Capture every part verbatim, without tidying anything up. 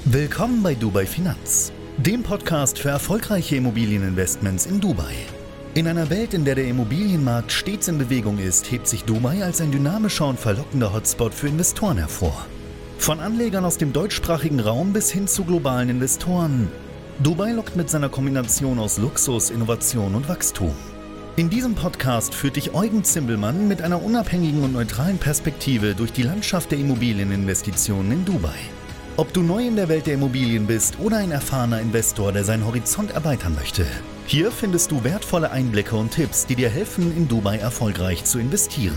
Willkommen bei Dubai Finanz, dem Podcast für erfolgreiche Immobilieninvestments in Dubai. In einer Welt, in der der Immobilienmarkt stets in Bewegung ist, hebt sich Dubai als ein dynamischer und verlockender Hotspot für Investoren hervor. Von Anlegern aus dem deutschsprachigen Raum bis hin zu globalen Investoren. Dubai lockt mit seiner Kombination aus Luxus, Innovation und Wachstum. In diesem Podcast führt dich Eugen Zimbelmann mit einer unabhängigen und neutralen Perspektive durch die Landschaft der Immobilieninvestitionen in Dubai. Ob du neu in der Welt der Immobilien bist oder ein erfahrener Investor, der seinen Horizont erweitern möchte, hier findest du wertvolle Einblicke und Tipps, die dir helfen, in Dubai erfolgreich zu investieren.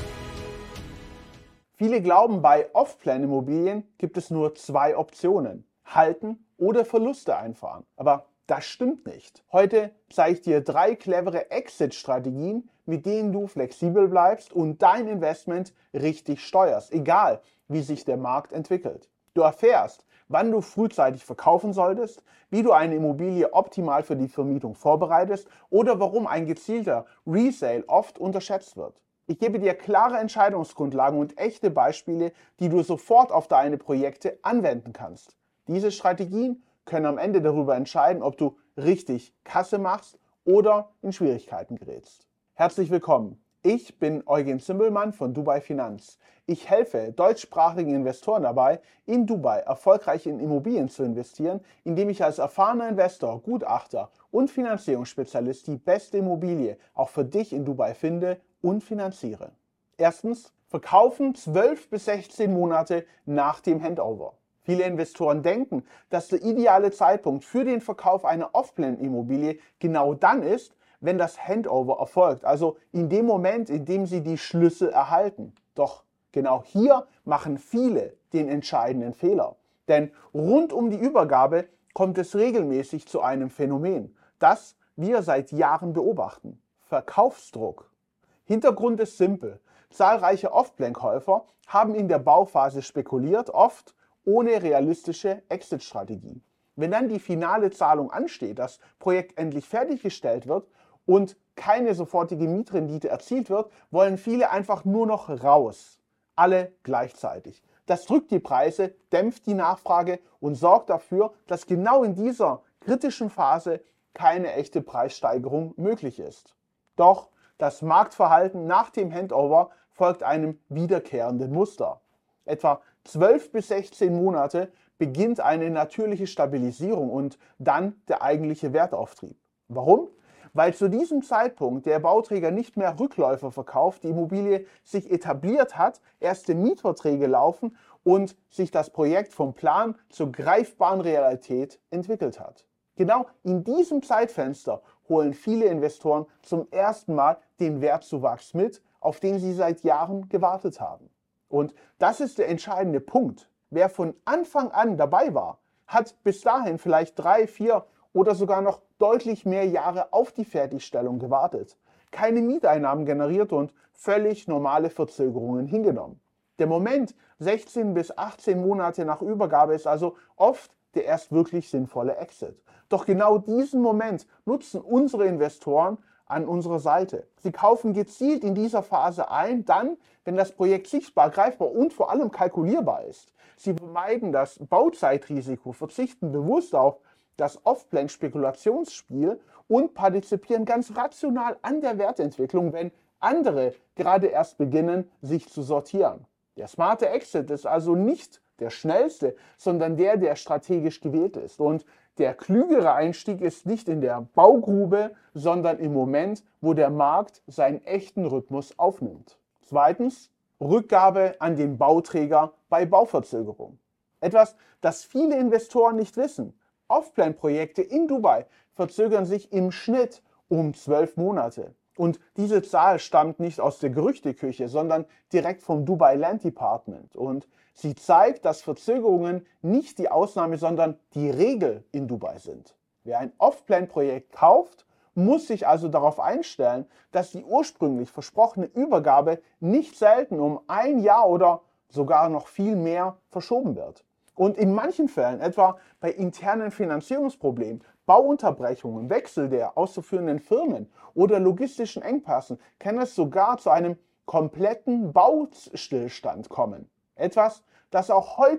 Viele glauben, bei Off-Plan-Immobilien gibt es nur zwei Optionen: halten oder Verluste einfahren. Aber das stimmt nicht. Heute zeige ich dir drei clevere Exit-Strategien, mit denen du flexibel bleibst und dein Investment richtig steuerst, egal wie sich der Markt entwickelt. Du erfährst, wann du frühzeitig verkaufen solltest, wie du eine Immobilie optimal für die Vermietung vorbereitest oder warum ein gezielter Resale oft unterschätzt wird. Ich gebe dir klare Entscheidungsgrundlagen und echte Beispiele, die du sofort auf deine Projekte anwenden kannst. Diese Strategien können am Ende darüber entscheiden, ob du richtig Kasse machst oder in Schwierigkeiten gerätst. Herzlich willkommen. Ich bin Eugen Zimbelmann von Dubai Finanz. Ich helfe deutschsprachigen Investoren dabei, in Dubai erfolgreich in Immobilien zu investieren, indem ich als erfahrener Investor, Gutachter und Finanzierungsspezialist die beste Immobilie auch für dich in Dubai finde und finanziere. Erstens, verkaufen zwölf bis sechzehn Monate nach dem Handover. Viele Investoren denken, dass der ideale Zeitpunkt für den Verkauf einer Off-Plan-Immobilie genau dann ist, wenn das Handover erfolgt, also in dem Moment, in dem sie die Schlüssel erhalten. Doch genau hier machen viele den entscheidenden Fehler. Denn rund um die Übergabe kommt es regelmäßig zu einem Phänomen, das wir seit Jahren beobachten: Verkaufsdruck. Hintergrund ist simpel. Zahlreiche Off-Plan-Käufer haben in der Bauphase spekuliert, oft ohne realistische Exit-Strategie. Wenn dann die finale Zahlung ansteht, das Projekt endlich fertiggestellt wird und keine sofortige Mietrendite erzielt wird, wollen viele einfach nur noch raus. Alle gleichzeitig. Das drückt die Preise, dämpft die Nachfrage und sorgt dafür, dass genau in dieser kritischen Phase keine echte Preissteigerung möglich ist. Doch das Marktverhalten nach dem Handover folgt einem wiederkehrenden Muster. Etwa zwölf bis sechzehn Monate beginnt eine natürliche Stabilisierung und dann der eigentliche Wertauftrieb. Warum? Weil zu diesem Zeitpunkt der Bauträger nicht mehr Rückläufer verkauft, die Immobilie sich etabliert hat, erste Mietverträge laufen und sich das Projekt vom Plan zur greifbaren Realität entwickelt hat. Genau in diesem Zeitfenster holen viele Investoren zum ersten Mal den Wertzuwachs mit, auf den sie seit Jahren gewartet haben. Und das ist der entscheidende Punkt. Wer von Anfang an dabei war, hat bis dahin vielleicht drei, vier oder sogar noch deutlich mehr Jahre auf die Fertigstellung gewartet, keine Mieteinnahmen generiert und völlig normale Verzögerungen hingenommen. Der Moment sechzehn bis achtzehn Monate nach Übergabe ist also oft der erst wirklich sinnvolle Exit. Doch genau diesen Moment nutzen unsere Investoren an unserer Seite. Sie kaufen gezielt in dieser Phase ein, dann, wenn das Projekt sichtbar, greifbar und vor allem kalkulierbar ist. Sie vermeiden das Bauzeitrisiko, verzichten bewusst auf das Off-Plan-Spekulationsspiel und partizipieren ganz rational an der Wertentwicklung, wenn andere gerade erst beginnen, sich zu sortieren. Der smarte Exit ist also nicht der schnellste, sondern der, der strategisch gewählt ist. Und der klügere Einstieg ist nicht in der Baugrube, sondern im Moment, wo der Markt seinen echten Rhythmus aufnimmt. Zweitens, Rückgabe an den Bauträger bei Bauverzögerung. Etwas, das viele Investoren nicht wissen: Off-Plan-Projekte in Dubai verzögern sich im Schnitt um zwölf Monate. Und diese Zahl stammt nicht aus der Gerüchteküche, sondern direkt vom Dubai Land Department. Und sie zeigt, dass Verzögerungen nicht die Ausnahme, sondern die Regel in Dubai sind. Wer ein Off-Plan-Projekt kauft, muss sich also darauf einstellen, dass die ursprünglich versprochene Übergabe nicht selten um ein Jahr oder sogar noch viel mehr verschoben wird. Und in manchen Fällen, etwa bei internen Finanzierungsproblemen, Bauunterbrechungen, Wechsel der auszuführenden Firmen oder logistischen Engpässen, kann es sogar zu einem kompletten Baustillstand kommen. Etwas, das auch heute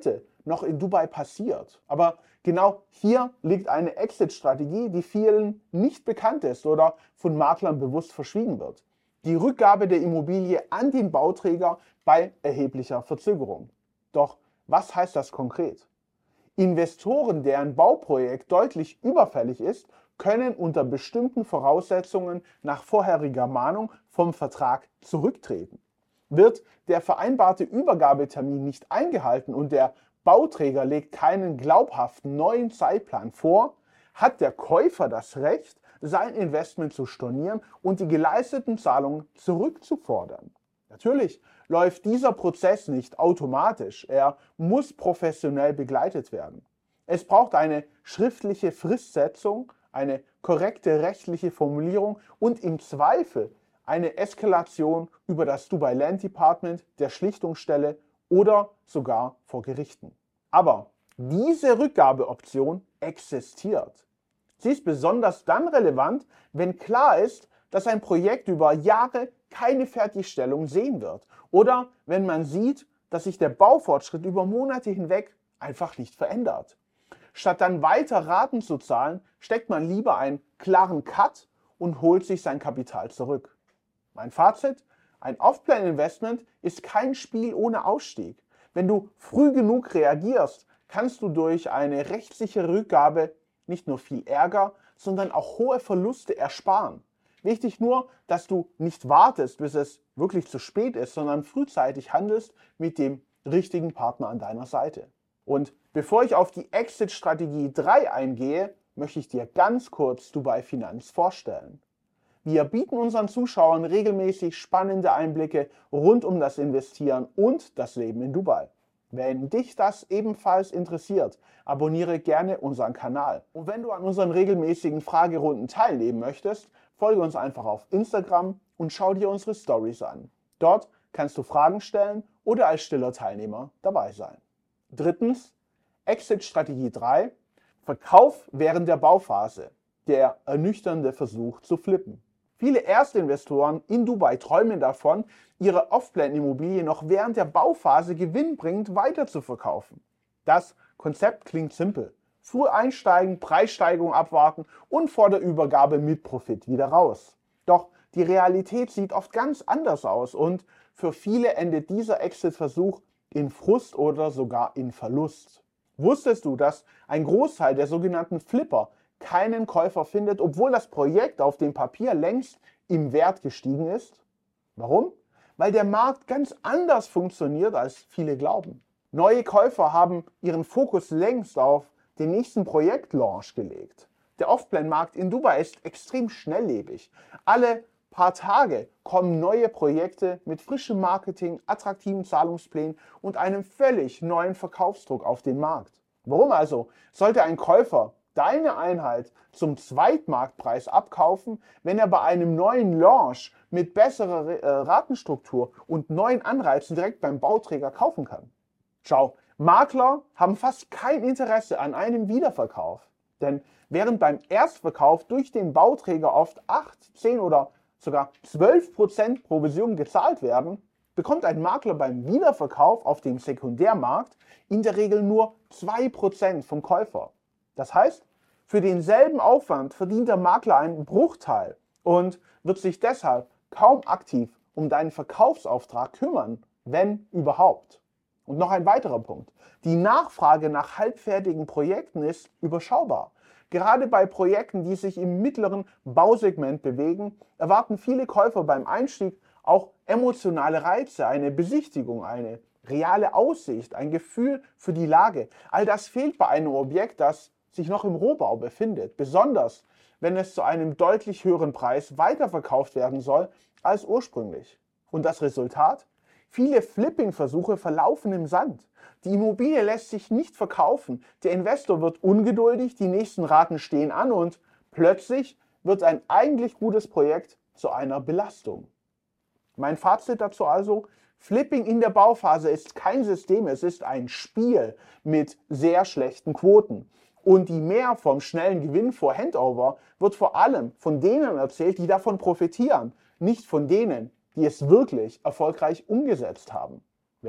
noch in Dubai passiert. Aber genau hier liegt eine Exit-Strategie, die vielen nicht bekannt ist oder von Maklern bewusst verschwiegen wird. Die Rückgabe der Immobilie an den Bauträger bei erheblicher Verzögerung. Doch was heißt das konkret? Investoren, deren Bauprojekt deutlich überfällig ist, können unter bestimmten Voraussetzungen nach vorheriger Mahnung vom Vertrag zurücktreten. Wird der vereinbarte Übergabetermin nicht eingehalten und der Bauträger legt keinen glaubhaften neuen Zeitplan vor, hat der Käufer das Recht, sein Investment zu stornieren und die geleisteten Zahlungen zurückzufordern. Natürlich läuft dieser Prozess nicht automatisch, er muss professionell begleitet werden. Es braucht eine schriftliche Fristsetzung, eine korrekte rechtliche Formulierung und im Zweifel eine Eskalation über das Dubai Land Department, der Schlichtungsstelle oder sogar vor Gerichten. Aber diese Rückgabeoption existiert. Sie ist besonders dann relevant, wenn klar ist, dass ein Projekt über Jahre keine Fertigstellung sehen wird oder wenn man sieht, dass sich der Baufortschritt über Monate hinweg einfach nicht verändert. Statt dann weiter Raten zu zahlen, steckt man lieber einen klaren Cut und holt sich sein Kapital zurück. Mein Fazit: Ein Off-Plan-Investment ist kein Spiel ohne Ausstieg. Wenn du früh genug reagierst, kannst du durch eine rechtssichere Rückgabe nicht nur viel Ärger, sondern auch hohe Verluste ersparen. Wichtig nur, dass du nicht wartest, bis es wirklich zu spät ist, sondern frühzeitig handelst mit dem richtigen Partner an deiner Seite. Und bevor ich auf die Exit-Strategie drei eingehe, möchte ich dir ganz kurz Dubai Finanz vorstellen. Wir bieten unseren Zuschauern regelmäßig spannende Einblicke rund um das Investieren und das Leben in Dubai. Wenn dich das ebenfalls interessiert, abonniere gerne unseren Kanal. Und wenn du an unseren regelmäßigen Fragerunden teilnehmen möchtest, folge uns einfach auf Instagram und schau dir unsere Stories an. Dort kannst du Fragen stellen oder als stiller Teilnehmer dabei sein. Drittens, Exit-Strategie drei, Verkauf während der Bauphase, der ernüchternde Versuch zu flippen. Viele Erstinvestoren in Dubai träumen davon, ihre Off-Plan-Immobilie noch während der Bauphase gewinnbringend weiterzuverkaufen. Das Konzept klingt simpel. Früh einsteigen, Preissteigerung abwarten und vor der Übergabe mit Profit wieder raus. Doch die Realität sieht oft ganz anders aus und für viele endet dieser Exit-Versuch in Frust oder sogar in Verlust. Wusstest du, dass ein Großteil der sogenannten Flipper keinen Käufer findet, obwohl das Projekt auf dem Papier längst im Wert gestiegen ist? Warum? Weil der Markt ganz anders funktioniert, als viele glauben. Neue Käufer haben ihren Fokus längst auf den nächsten Projektlaunch gelegt. Der Off-Plan-Markt in Dubai ist extrem schnelllebig. Alle paar Tage kommen neue Projekte mit frischem Marketing, attraktiven Zahlungsplänen und einem völlig neuen Verkaufsdruck auf den Markt. Warum also sollte ein Käufer deine Einheit zum Zweitmarktpreis abkaufen, wenn er bei einem neuen Launch mit besserer äh, Ratenstruktur und neuen Anreizen direkt beim Bauträger kaufen kann? Schau, Makler haben fast kein Interesse an einem Wiederverkauf. Denn während beim Erstverkauf durch den Bauträger oft acht, zehn oder sogar zwölf Prozent Provision gezahlt werden, bekommt ein Makler beim Wiederverkauf auf dem Sekundärmarkt in der Regel nur zwei Prozent vom Käufer. Das heißt, für denselben Aufwand verdient der Makler einen Bruchteil und wird sich deshalb kaum aktiv um deinen Verkaufsauftrag kümmern, wenn überhaupt. Und noch ein weiterer Punkt. Die Nachfrage nach halbfertigen Projekten ist überschaubar. Gerade bei Projekten, die sich im mittleren Bausegment bewegen, erwarten viele Käufer beim Einstieg auch emotionale Reize, eine Besichtigung, eine reale Aussicht, ein Gefühl für die Lage. All das fehlt bei einem Objekt, das sich noch im Rohbau befindet, besonders wenn es zu einem deutlich höheren Preis weiterverkauft werden soll als ursprünglich. Und das Resultat? Viele Flipping-Versuche verlaufen im Sand. Die Immobilie lässt sich nicht verkaufen, der Investor wird ungeduldig, die nächsten Raten stehen an und plötzlich wird ein eigentlich gutes Projekt zu einer Belastung. Mein Fazit dazu also: Flipping in der Bauphase ist kein System, es ist ein Spiel mit sehr schlechten Quoten. Und die Mehr vom schnellen Gewinn vor Handover wird vor allem von denen erzählt, die davon profitieren, nicht von denen, die es wirklich erfolgreich umgesetzt haben. Wer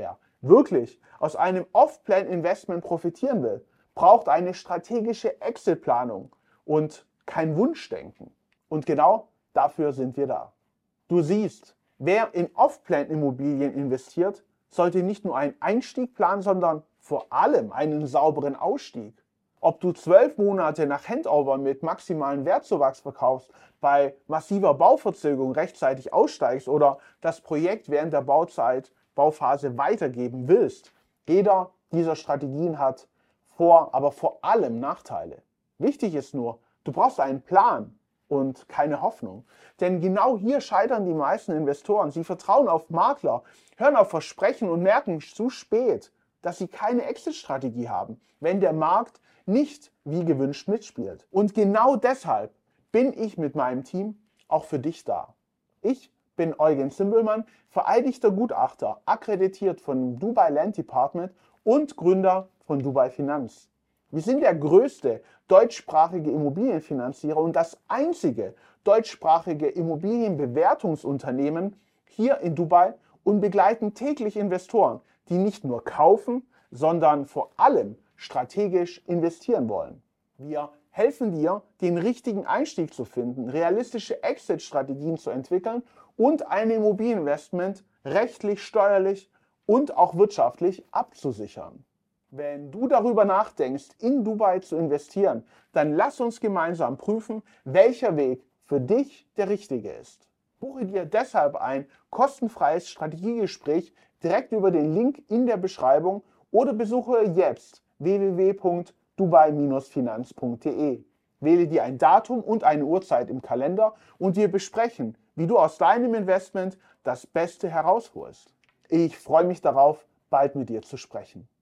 wirklich aus einem Off-Plan-Investment profitieren will, braucht eine strategische Exit-Planung und kein Wunschdenken. Und genau dafür sind wir da. Du siehst, wer in Off-Plan-Immobilien investiert, sollte nicht nur einen Einstieg planen, sondern vor allem einen sauberen Ausstieg. Ob du zwölf Monate nach Handover mit maximalen Wertzuwachs verkaufst, bei massiver Bauverzögerung rechtzeitig aussteigst oder das Projekt während der Bauzeit, Bauphase weitergeben willst. Jeder dieser Strategien hat Vor-, aber vor allem Nachteile. Wichtig ist nur, du brauchst einen Plan und keine Hoffnung. Denn genau hier scheitern die meisten Investoren. Sie vertrauen auf Makler, hören auf Versprechen und merken zu spät, dass sie keine Exit-Strategie haben, wenn der Markt nicht wie gewünscht mitspielt. Und genau deshalb bin ich mit meinem Team auch für dich da. Ich bin Eugen Zimbelmann, vereidigter Gutachter, akkreditiert von Dubai Land Department und Gründer von Dubai Finanz. Wir sind der größte deutschsprachige Immobilienfinanzierer und das einzige deutschsprachige Immobilienbewertungsunternehmen hier in Dubai und begleiten täglich Investoren, die nicht nur kaufen, sondern vor allem strategisch investieren wollen. Wir helfen dir, den richtigen Einstieg zu finden, realistische Exit-Strategien zu entwickeln und ein Immobilieninvestment rechtlich, steuerlich und auch wirtschaftlich abzusichern. Wenn du darüber nachdenkst, in Dubai zu investieren, dann lass uns gemeinsam prüfen, welcher Weg für dich der richtige ist. Buche dir deshalb ein kostenfreies Strategiegespräch direkt über den Link in der Beschreibung oder besuche jetzt w w w punkt dubai Bindestrich finanz punkt de. Wähle dir ein Datum und eine Uhrzeit im Kalender und wir besprechen, wie du aus deinem Investment das Beste herausholst. Ich freue mich darauf, bald mit dir zu sprechen.